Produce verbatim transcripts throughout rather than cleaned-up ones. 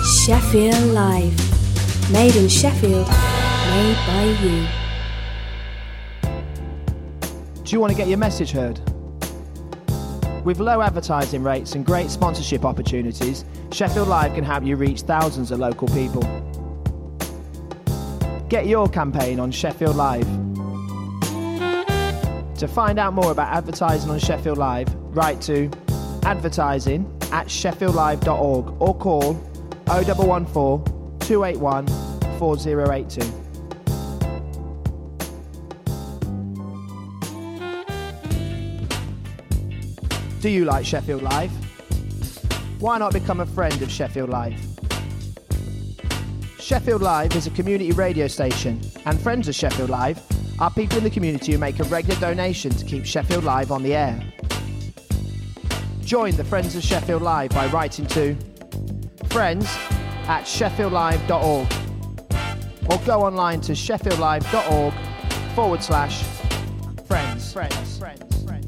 Sheffield Live. Made in Sheffield, made by you. Do you want to get your message heard? With low advertising rates and great sponsorship opportunities, Sheffield Live can help you reach thousands of local people. Get your campaign on Sheffield Live. To find out more about advertising on Sheffield Live, write to advertising at sheffield live dot org or call oh one one four, two eight one, four oh eight two. Do you like Sheffield Live? Why not become a friend of Sheffield Live? Sheffield Live is a community radio station, and friends of Sheffield Live are people in the community who make a regular donation to keep Sheffield Live on the air. Join the Friends of Sheffield Live by writing to friends at sheffield live dot org or go online to sheffield live dot org forward slash friends. Friends. Friends.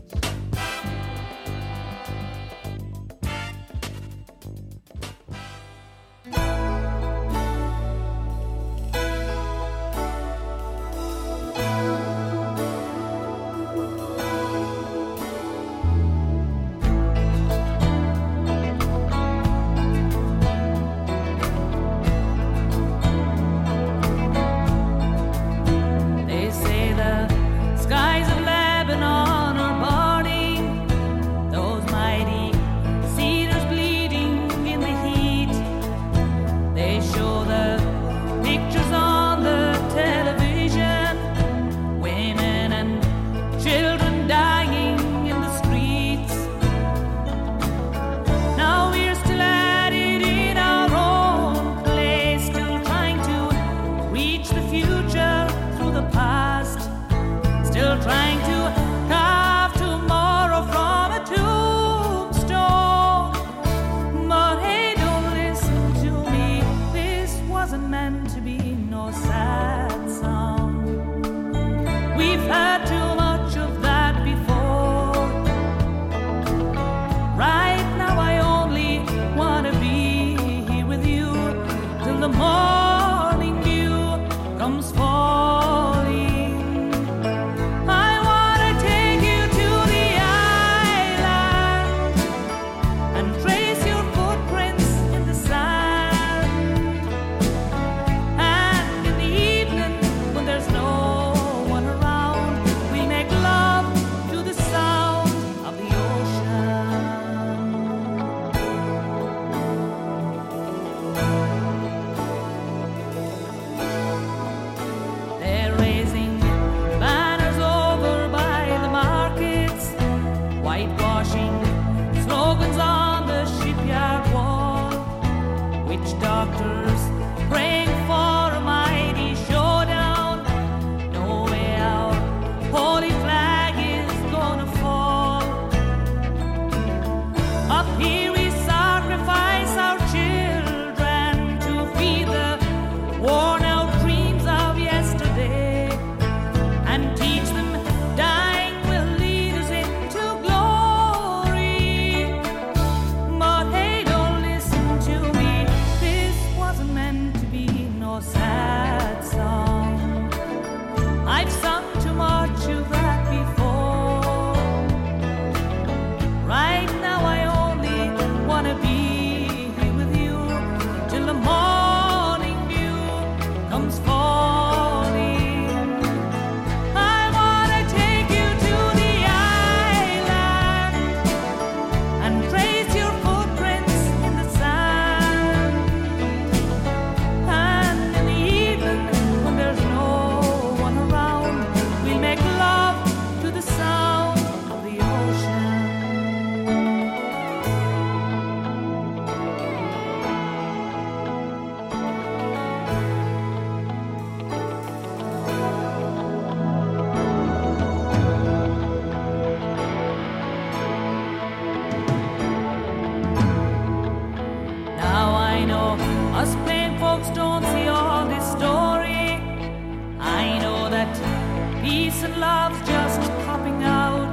Peace and love's just popping out.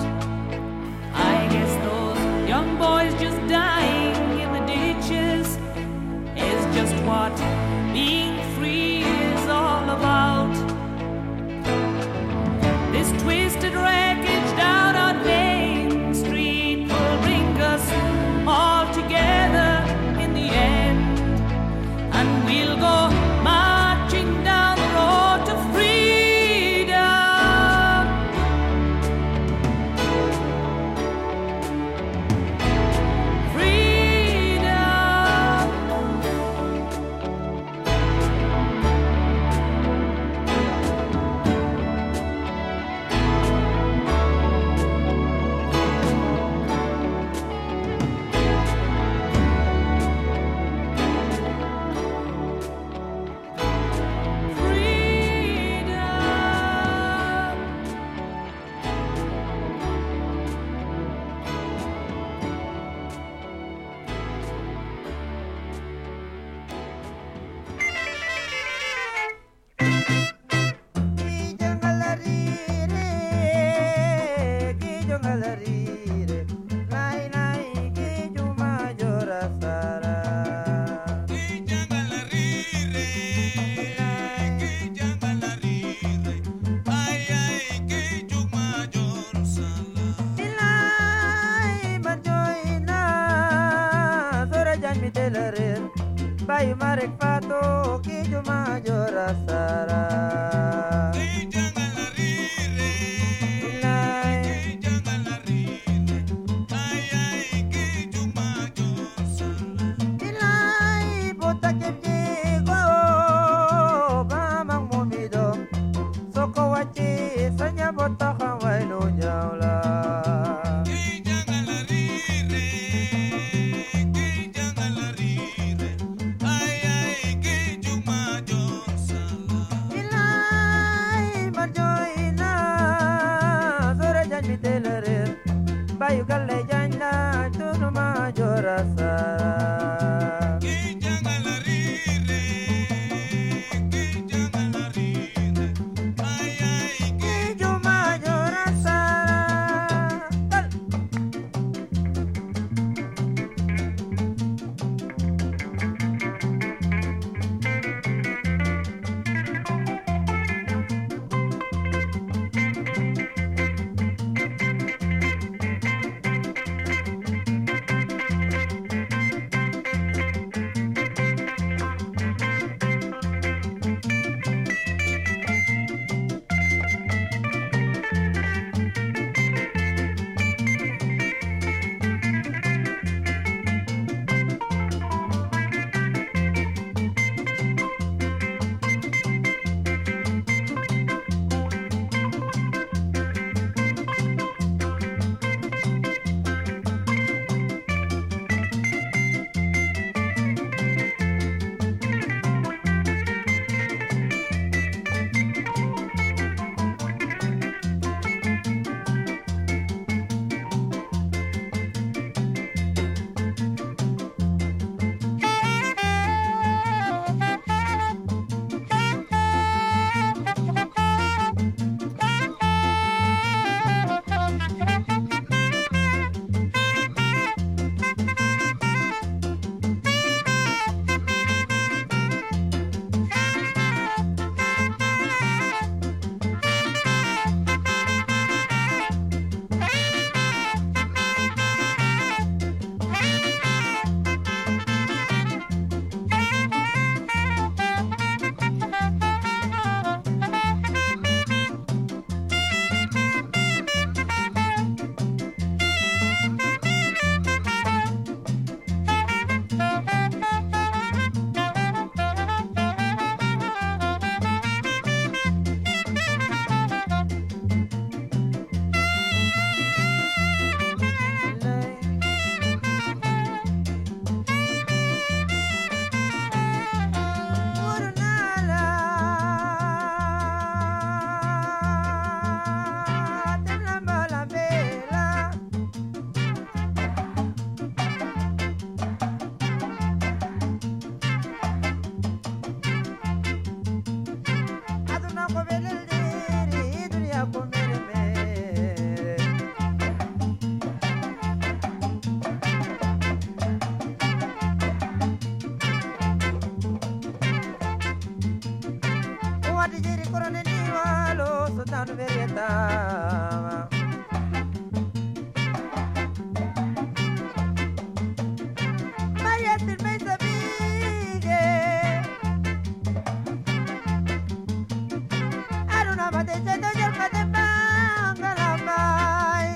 I guess those young boys just dying in the ditches is just just what being free is all about. This twisted wreckage down on Main Street will bring us all together in the end, and we'll go marching down the road to freedom. Freedom. Bayu marek fato kijo majora sara. wadi jiri korone ni walo so tanu verieta Mariette me sabige Aruna mate chendo jal mate bangala mai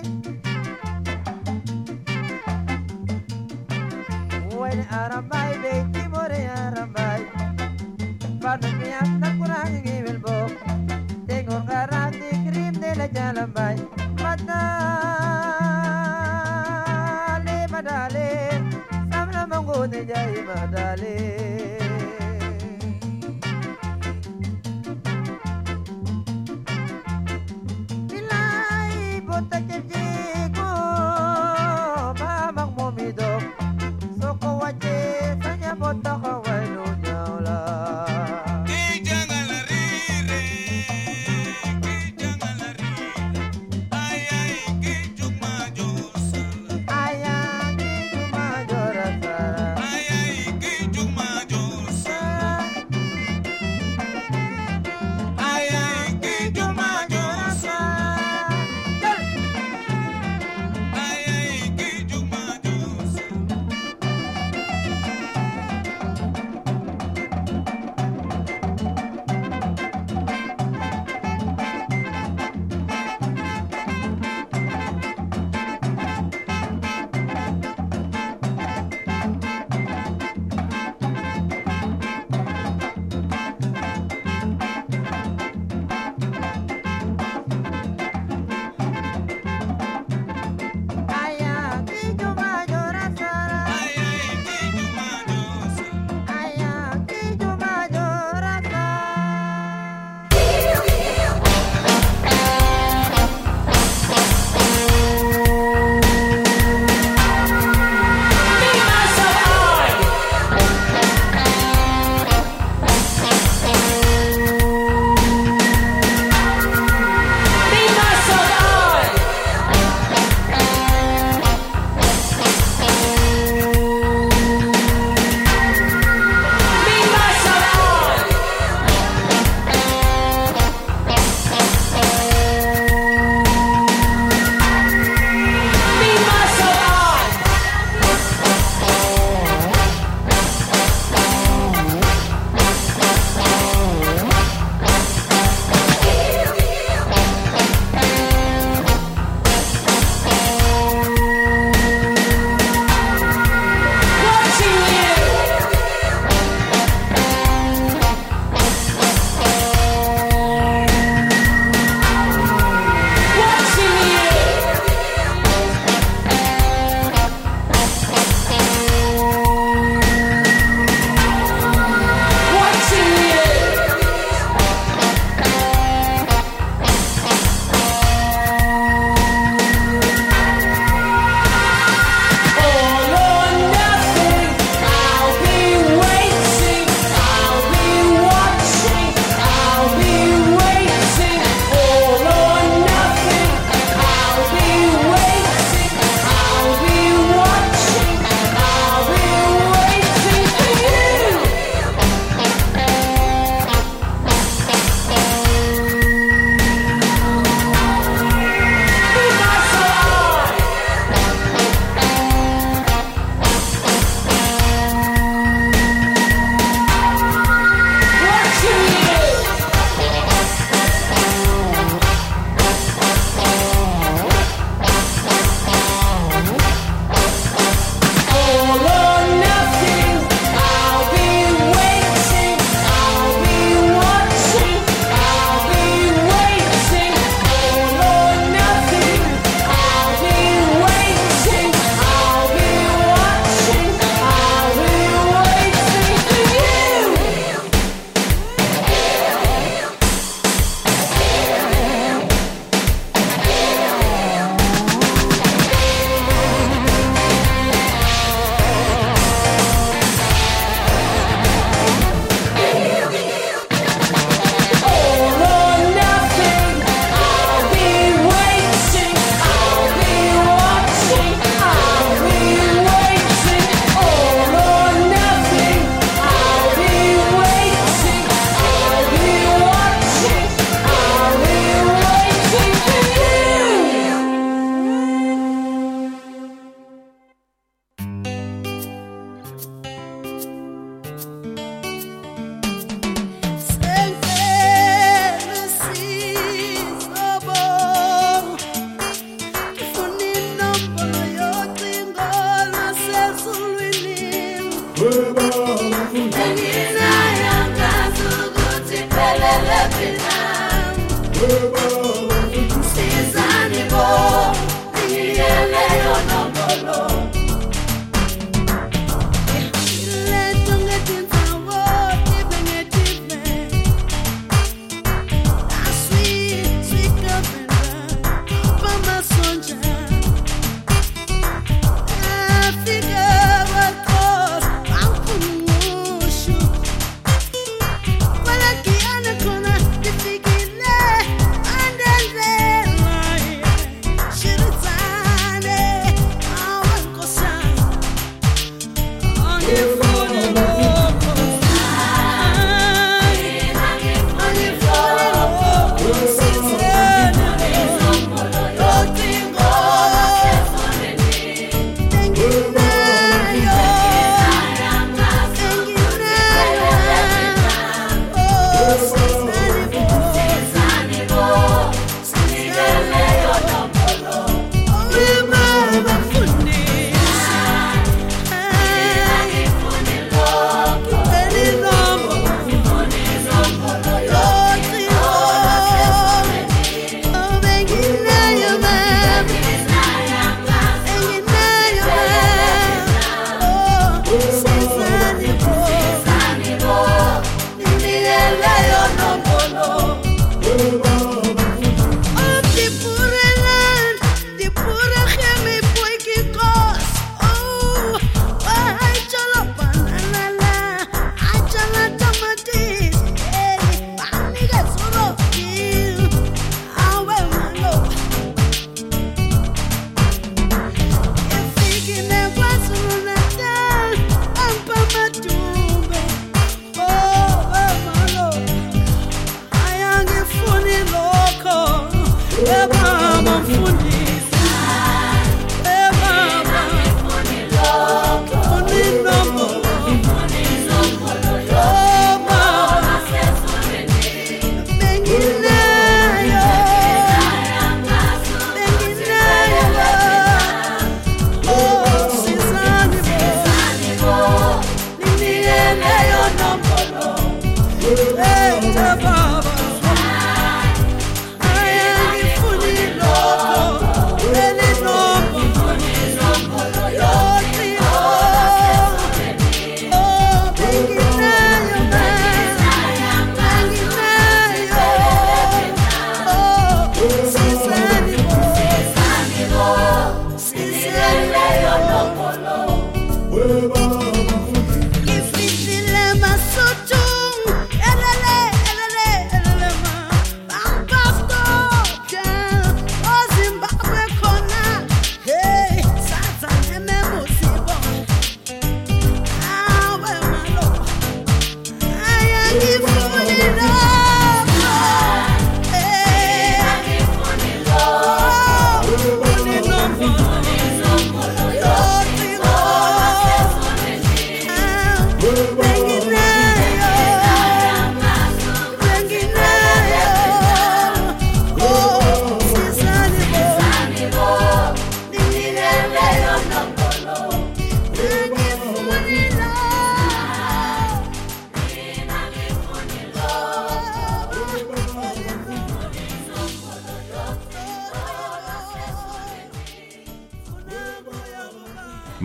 When arambai beti more arambai Panu mi anda kurang ngibel bo Tengo garang di krim de la jalambai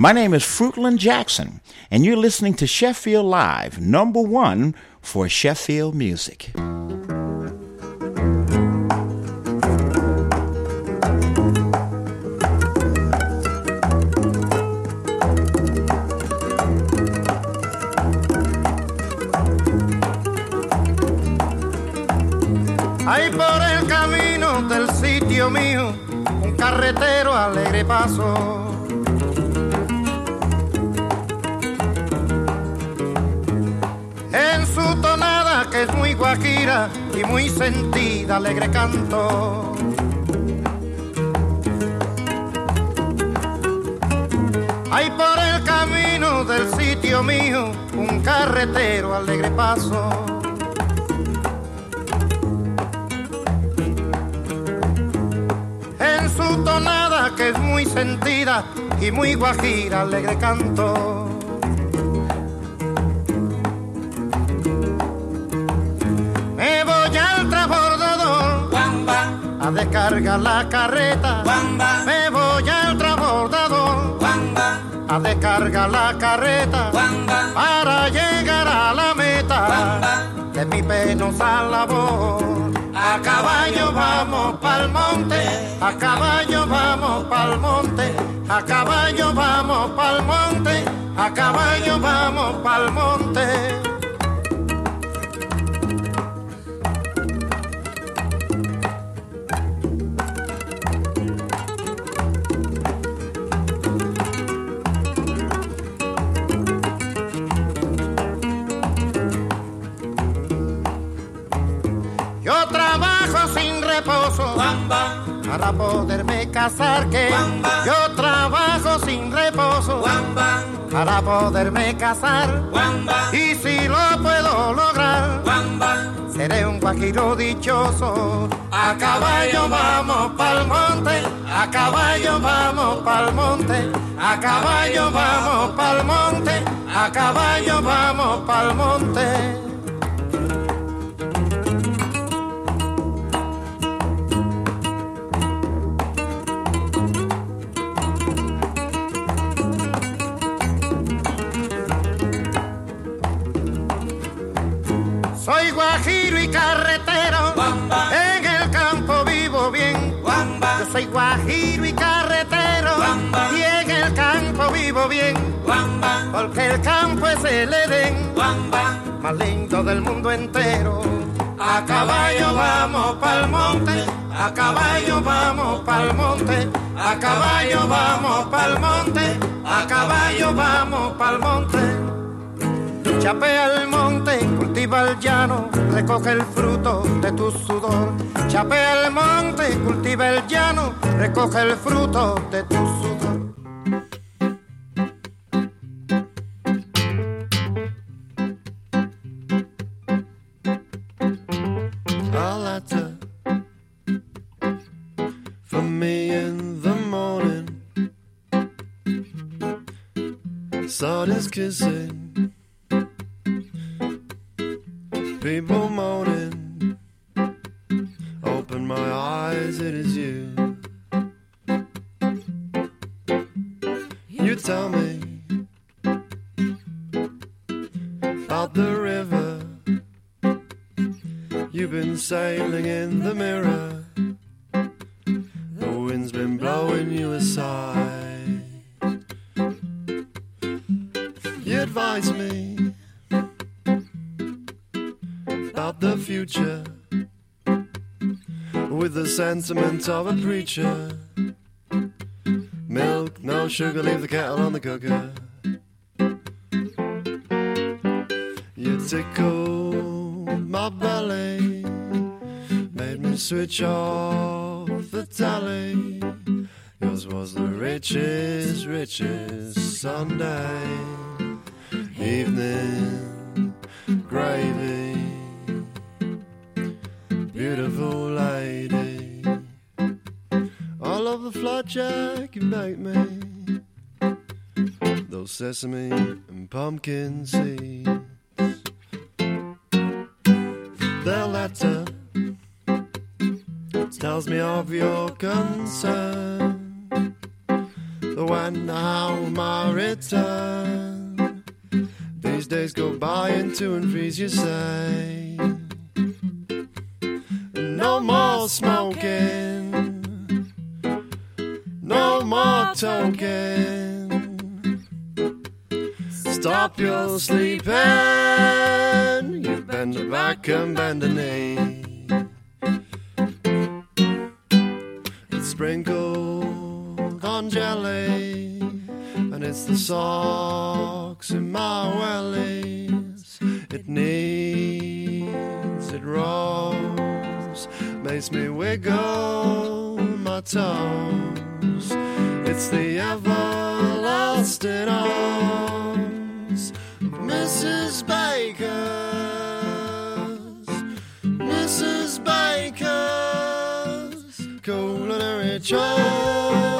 My name is Fruitland Jackson, and you're listening to Sheffield Live, number one for Sheffield music. Hay por el camino del sitio mío un carretero alegre paso. En su tonada que es muy guajira y muy sentida, alegre canto. Hay por el camino del sitio mío un carretero alegre paso. En su tonada que es muy sentida y muy guajira, alegre canto. Me voy al transbordador a descargar la carreta. Me voy al transbordador a descargar la carreta para llegar a la meta de mi penosa labor. A caballo vamos pa'l monte, a caballo vamos pa'l monte, a caballo vamos pa'l monte, a caballo vamos pa'l monte. Yo trabajo sin reposo para poderme casar, que yo trabajo sin reposo para poderme casar, y si lo puedo lograr seré un guajiro dichoso. A caballo vamos pa'l monte, a caballo vamos pa'l monte, a caballo vamos pa'l monte, a caballo vamos pa'l monte. Soy guajiro y carretero, en el campo vivo bien. Yo soy guajiro y carretero, y en el campo vivo bien. Porque el campo es el Edén más lindo del mundo entero. A caballo vamos pa'l monte, a caballo vamos pa'l monte, a caballo vamos pa'l monte, a caballo vamos pa'l monte. Chapea el monte, cultiva el llano, recoge el fruto de tu sudor. Chapea el monte, cultiva el llano, recoge el fruto de tu sudor. A letter from me in the morning, sardines kissing, people moaning. Open my eyes, it is you. You tell me about the river you've been sailing in the mirror. The wind's been blowing you aside. You advise me about the future with the sentiment of a preacher. Milk, no sugar, leave the kettle on the cooker. You tickle my belly, made me switch off the telly. Yours was the richest, richest Sunday evening gravy. Beautiful lady, I love the flapjack you make me. Those sesame and pumpkin seeds. The letter tells me of your concern, the when, how am I return? These days go by in two and threes, you say. No more smoking, no more talking. Stop your sleeping, you bend the back and bend the knee. It's sprinkled on jelly, and it's the socks in my wellies. It needs, it rolls, makes me wiggle my toes. It's the everlasting arms of Missus Baker's, Missus Baker's culinary choice.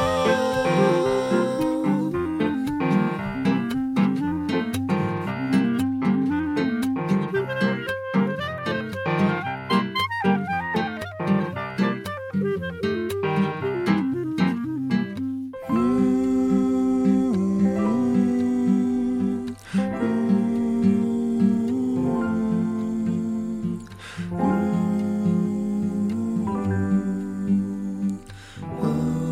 Oh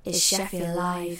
is Sheffield Live.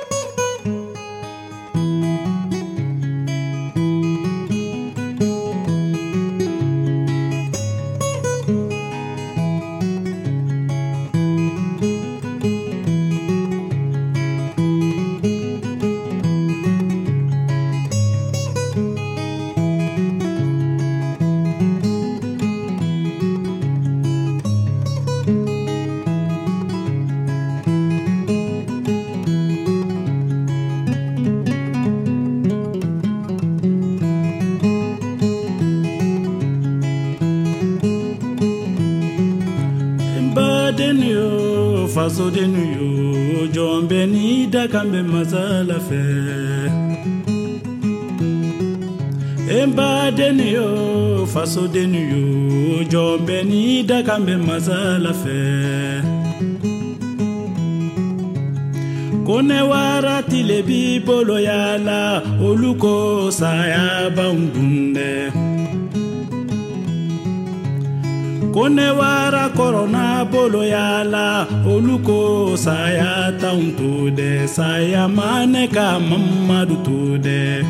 Faso de nuyo jombe ni da kambe mazala fe Emba de nuyo faso de nuyo jombe ni da kambe mazala fe Kone warati le bibolo yala oluko saya baundunde Kone wara corona bolo yala oluko saya tauntude saya maneka mamadu tude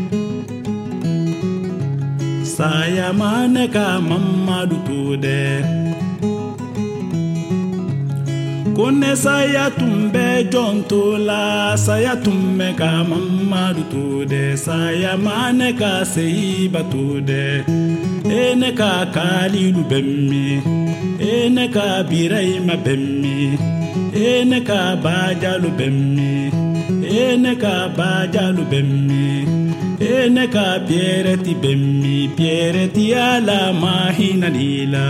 saya maneka mamadu tude Kone saya tumbe jontola saya tumme ka mamadu tude saya maneka seiba tude Ene ka kalilu bemmi Ene ka biraima bemmi Ene ka bajalu bemmi Ene ka bajalu bemmi Ene ka piereti bemmi Piereti ala mahina lila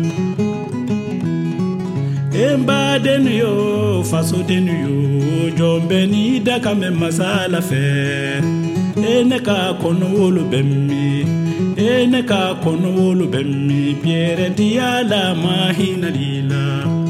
Emba denu yo faso denu yo Jombe ni daka me masala fe Ene ka kono wolu bemmi Ene ka kono wolu bemmi Piere diala mahina lila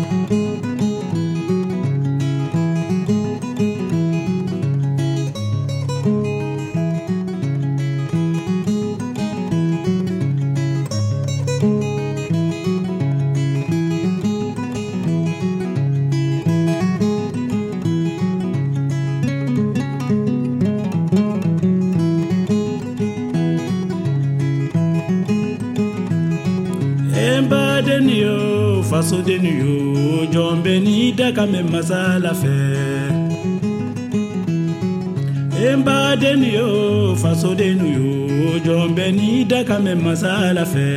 Faso de nuyo jombe ni daka me masala fe Emba de nuyo faso de nuyo jombe ni daka me masala fe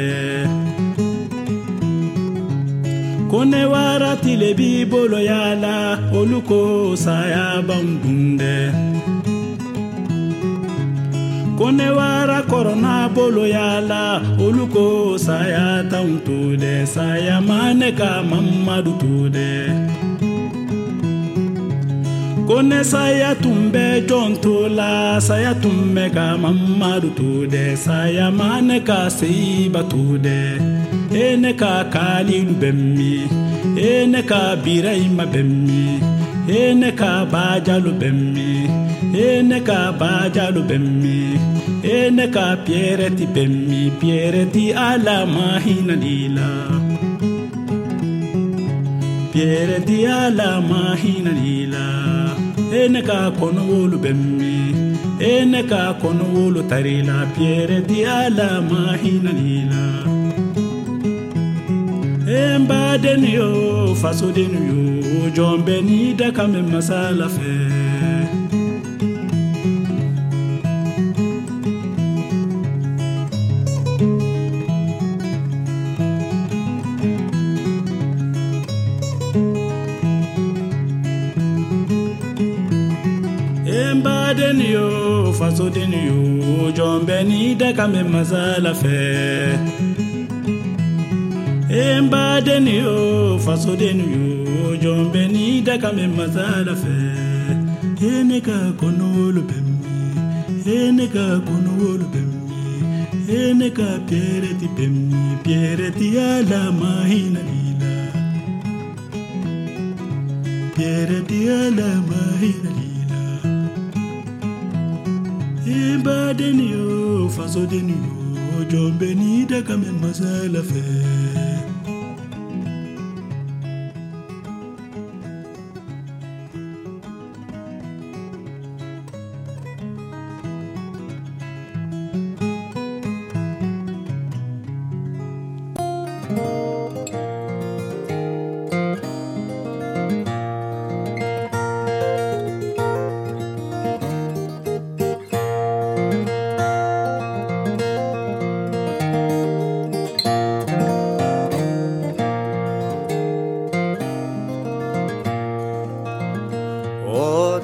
Kone warati le bibolo yala oluko saya baundunde Kone wara corona bolo yala oluko saya tauntude saya maneka mamadu tude Kone saya tumbe jontola saya tumme ka mamadu tude saya maneka seiba tude Ene ka kalilu bemmi Ene ka biraima bemmi Ene ka bajalu bemmi Ene ka bajalu bemmi Ene ka piereti bemmi Piereti ala mahina lila Piereti ala mahina lila Ene ka kono wolu bemmi Ene ka kono wolu tarila Piereti ala mahina lila Emba denu yo faso denu yo Jombe ni daka me masala fe Emba denu yo faso denu yo Jombe ni daka me masala fe Emba denu yo faso denu yo Jombe ni daka me masala fe Ene ka kono wolu bemmi Ene ka kono wolu bemmi Ene ka piereti bemmi Piereti ala mahina lila Piereti ala mahina lila Emba denu yo faso denu yo Jombe ni daka me masala fe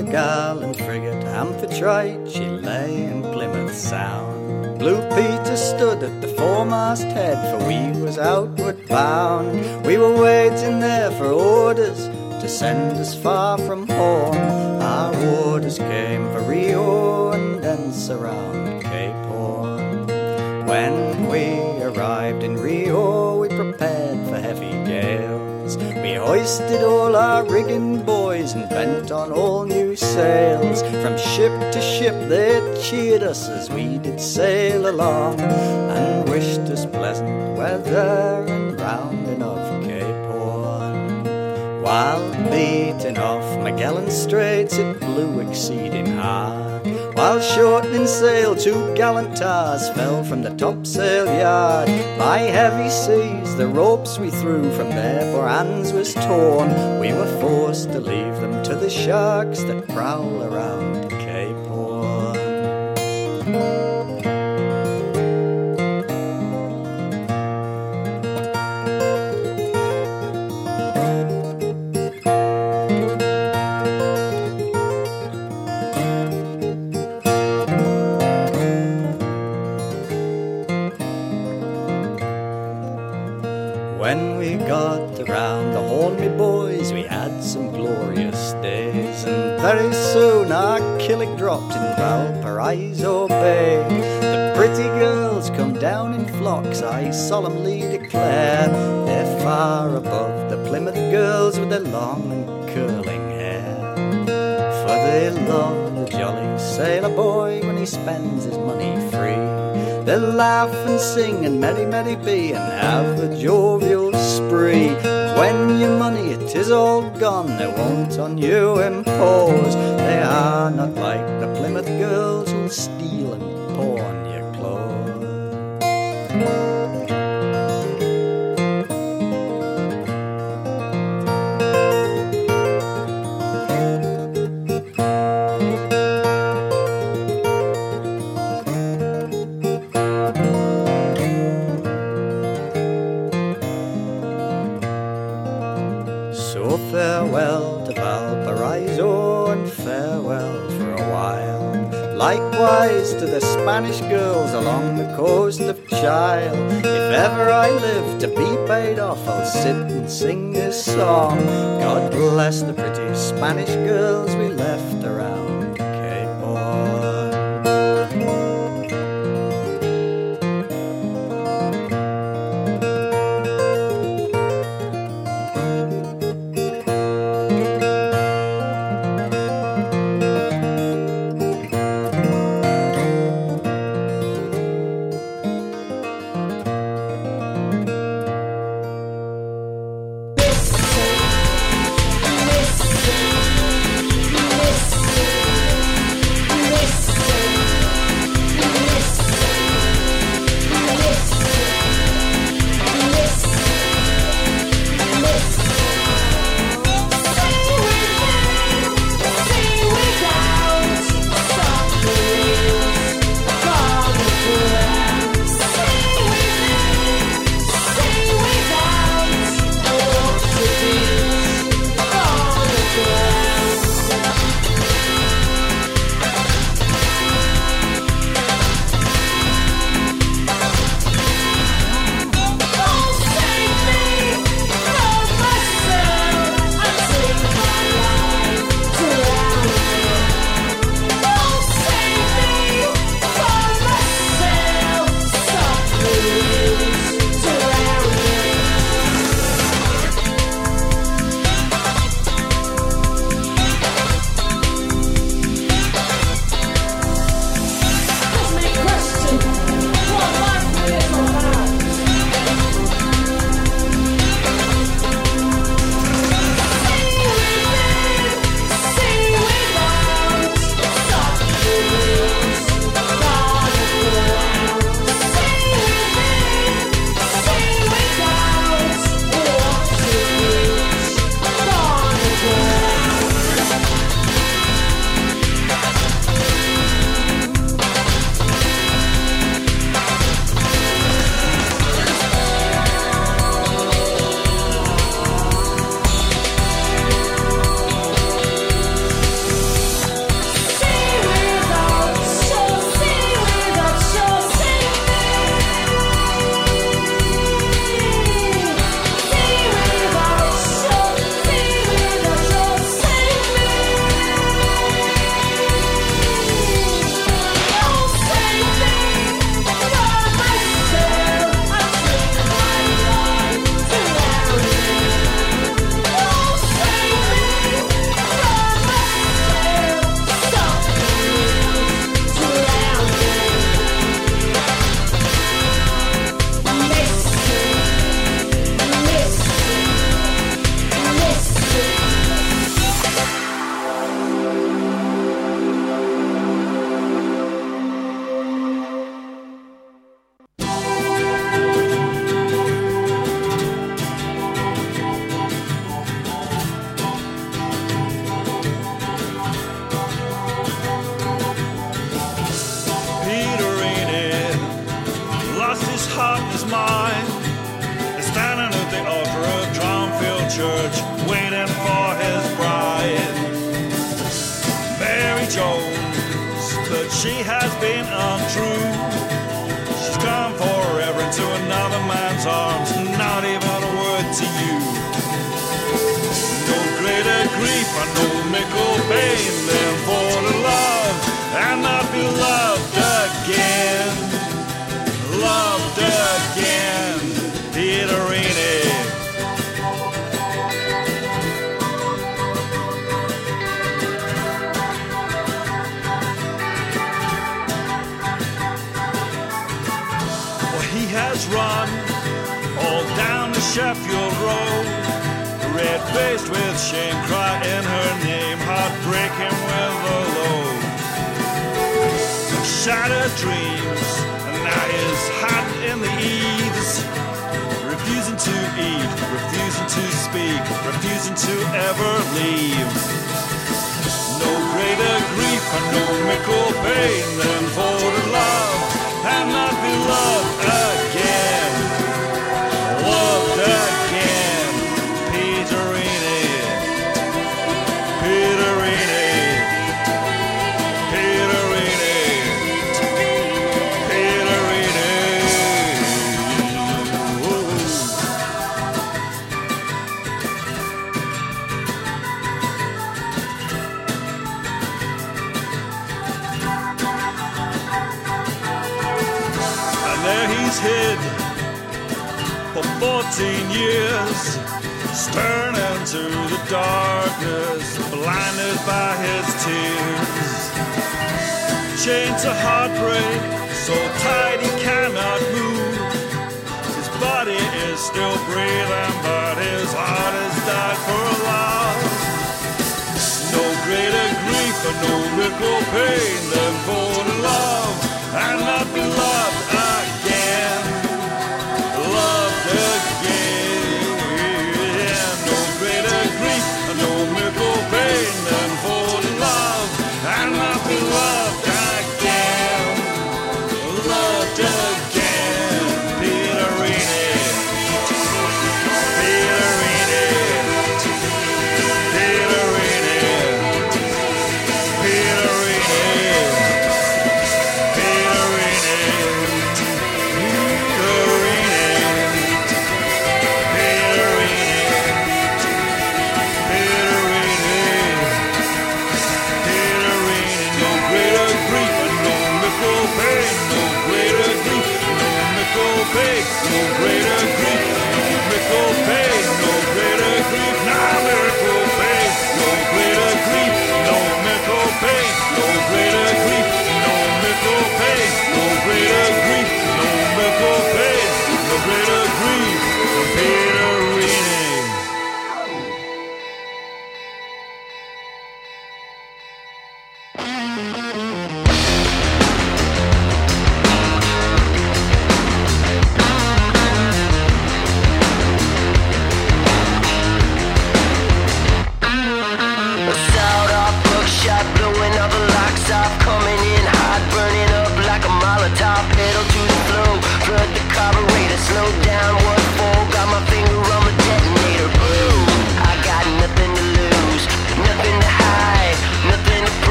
the gallant frigate Amphitrite, she lay in Plymouth Sound. Blue Peter stood at the foremast head, for we was outward bound. We were waiting there for orders to send us far from home. Our orders came for Rio and thence around Cape Horn. When we arrived in Rio, we prepared for heavy gales. We hoisted all our rigging boys and bent on all new sails. From ship to ship they cheered us as we did sail along, and wished us pleasant weather and rounding of Cape Horn. While beating off Magellan Straits it blew exceeding hard, while shortening sail two gallant tars fell from the topsail yard. By heavy seas the ropes we threw from their poor hands was torn. We were forced to leave them to the sharks that prowl around Cape Horn. When we got around the Horn, me boys, we had some glorious days, and very soon our killick dropped in Valparaiso Bay. The pretty girls come down in flocks, I solemnly declare. They're far above the Plymouth girls with their long and curling hair, for they love the jolly sailor boy when he spends his money free. They'll laugh and sing and merry, merry be, and have a jovial spree. When your money it is all gone, they won't on you impose. They are not like the Plymouth girls who'll steal and pawn your clothes. So farewell to Valparaiso and farewell for a while. Likewise to the Spanish girls along the coast of Chile. If ever I live to be paid off, I'll sit and sing this song. God bless the pretty Spanish girls we left around Cape Horn. Listen, listen, listen. she has been untrue. She's gone forever into another man's arms, not even a word to you. No greater grief or no mickle pain than for to love and not be loved again. Loved again, Peterini. Well, he has run all down the Sheffield Road, red-faced with shame, crying her name, heartbreaking with a load. Shattered dreams, and now he's hiding in the eaves, refusing to eat, refusing to speak, refusing to ever leave. No greater grief and no mickle pain than for to love and not be loved again. Loved again, Peterini, Peterini, Peterini, Peterini. And there he's hid for fourteen years, staring into the darkness, blinded by his tears. Chained to heartbreak, so tight he cannot move. His body is still breathing, but his heart has died for love. No greater grief and no mickle pain than for to love and not be loved again. Loved again. No greater grief and no mickle pain than for to love and not be loved again. Loved again. Peterini, Peterini, Peterini, Pain, no greater grief, no miracle pain, no greater grief, no miracle pain, no greater grief, no miracle pain, no greater grief, no miracle pain, no greater grief, no miracle pain, no greater grief, no Peterini.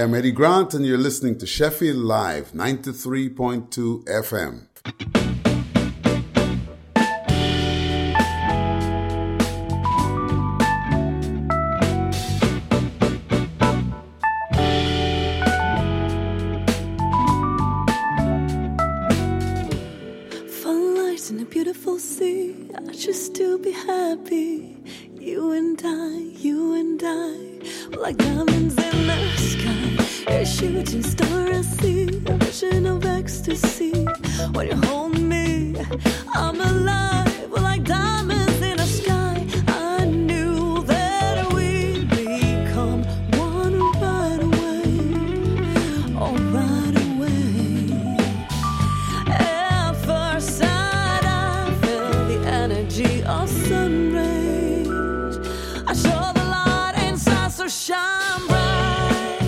I'm Eddie Grant, and you're listening to Sheffield Live, ninety-three point two F M. Sunlight in a beautiful sea, I just to be happy. You and I, you and I, like diamonds in the sky. You're a shooting star I see, a vision of ecstasy. When you hold me, I'm alive, like diamonds in the sky. I knew that we'd become one right away, oh right away. At first sight I felt the energy of sun rays. I saw the light inside, so shine bright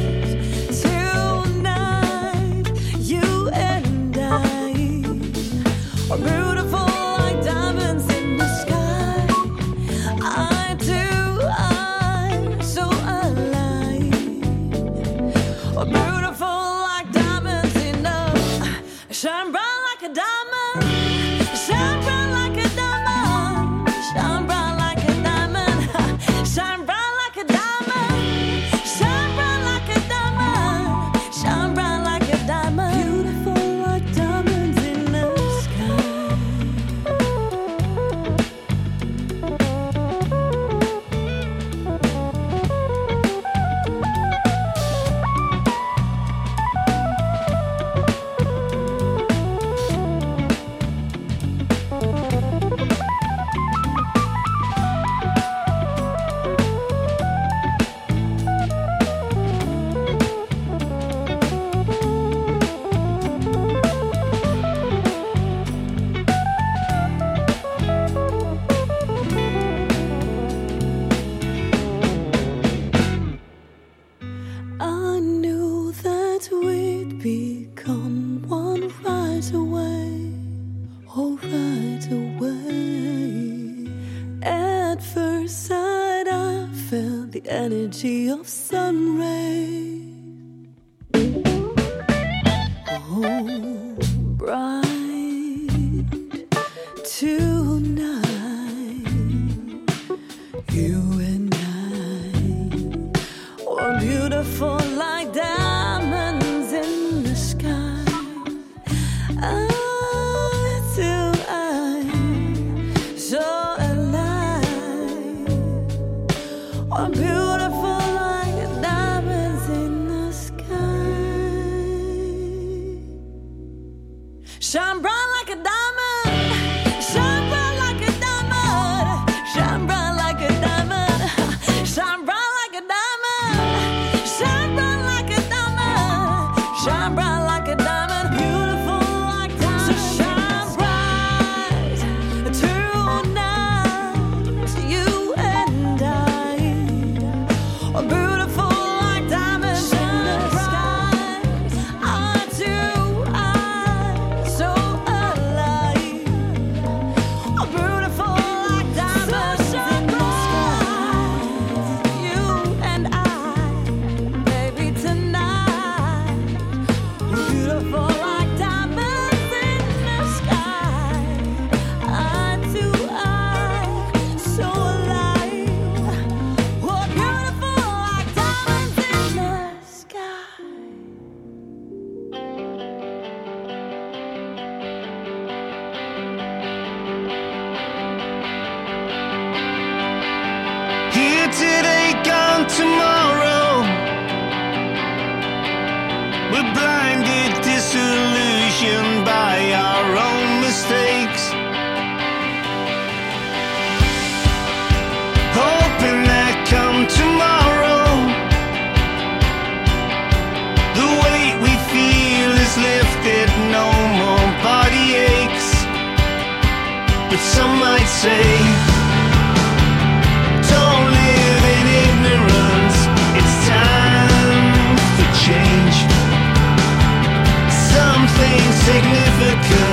tonight. You and I are beautiful like diamonds in the sky. I do, I'm so alive. Are beautiful like diamonds in the shine bright like a diamond. Shine bright like a diamond. Shine bright like a diamond. Shine bright like a diamond. Shine bright like a diamond. Shine bright like a diamond. Beautiful like diamonds in the sky. I knew that we'd become one right away, oh right away. At first sight I felt the energy of sun rays. Oh, bright tonight. You and I were beautiful like diamonds in the sky. I do, I so alive. We're beautiful like diamonds in the sky. Shine bright like a diamond. Shine bright like a diamond. Shine bright like a diamond. Shine bright like a diamond. Shine bright like a diamond. Shine bright like a diamond. Beautiful like diamonds. So shine bright tonight. You and I are beautiful like diamonds in the sky. I do, I so alive. Are beautiful like diamonds in the sky. You and I, baby, tonight. We're beautiful like diamonds in the sky. I do, I so alive. We're beautiful like diamonds in the sky. Here today, gone tomorrow. We're blinded, disillusioned by our own mistakes. Hoping that come tomorrow, the weight we feel is lifted, no more body aches. But some might say, don't live in ignorance, it's time for change. Something significant